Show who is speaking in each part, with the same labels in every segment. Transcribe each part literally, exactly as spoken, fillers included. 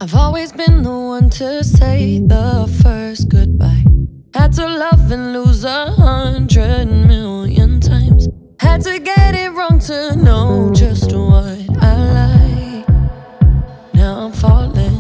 Speaker 1: I've always been the one to say the first goodbye. Had to love and lose a hundred million times. Had to get it wrong to know just what I like. Now I'm falling.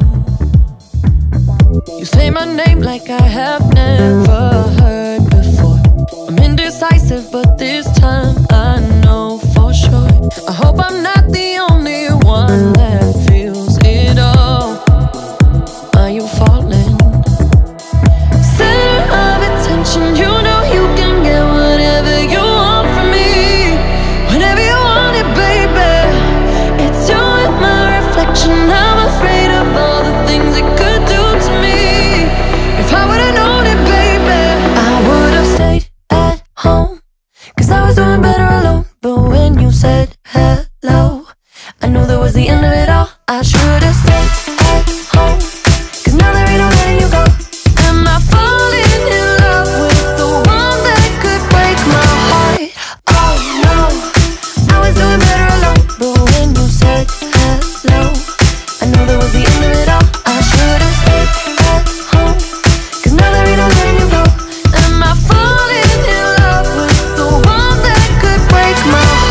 Speaker 1: You say my name like I have never heard before. I'm indecisive, but this time I know for sure. I hope I'm not the only one that feels it all. Are you falling? Center of attention, you know you can get whatever you want from me. Whenever you want it, baby. It's you and my reflection. I'm afraid of all the things it could do to me. If I would've known it, baby, I would've stayed at home, cause I was doing better alone. But when you said hello, I knew that was the end of it all. I should've stayed at home, cause now there ain't no letting you go. Am I falling in love with the one that could break my heart? Oh no, I was doing better alone. But when you said hello, I knew that was the end of it all. I should've stayed at home, cause now there ain't no letting you go. Am I falling in love with the one that could break my heart?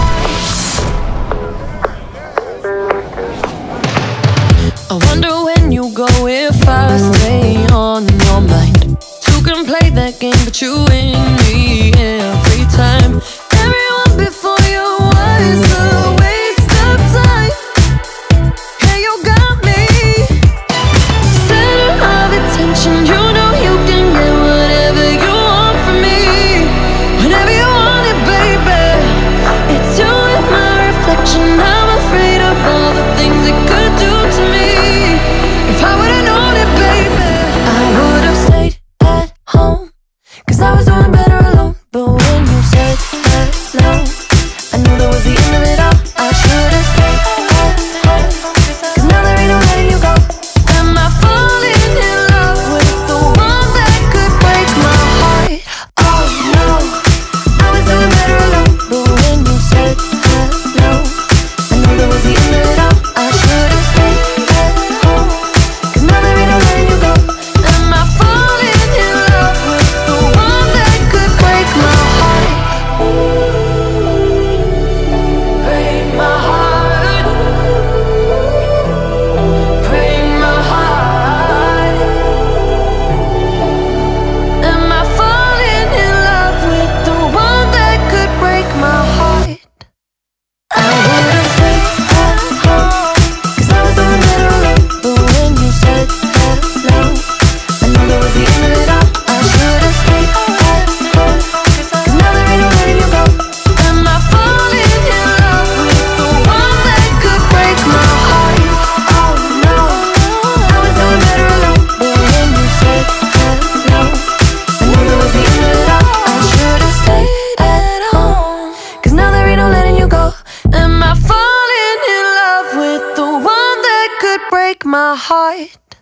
Speaker 1: I wonder when you go if I stay on your mind. Two can play that game, but you win me every time. Everyone before you was a waste of time. Yeah, you got me. Center of attention, you know you can get whatever you want from me. Whenever you want it, baby. It's you and my reflection. I'm afraid of all the things it could do to me. If I would've known it, baby, I would've stayed at home, cause I was doing better alone. But when you said hello, I knew that was the end of it all. I should've stayed at home, cause now there ain't no letting you go. Am I falling in love with the one that could break my heart? Oh no, I was doing better alone. But when you said hello, I knew that was the end of it all. I should've stayed at home, cause now there ain't no letting you go. Am I falling in love with the one that could break my heart? Break my heart. Break my heart. Am I falling in love with the one that could break my heart? I would've stayed at home, cause I was doing better alone. But when you said hello, I knew that was the end of it all. I should've stayed at home, cause now there ain't no letting you go. Am I falling in love with the one that could break my heart? Oh no, I was doing better alone. But when you said hello, I knew that was the end of it all. I should've stayed at home, cause now there ain't no letting you go. Am I falling in love with the one that could break my heart?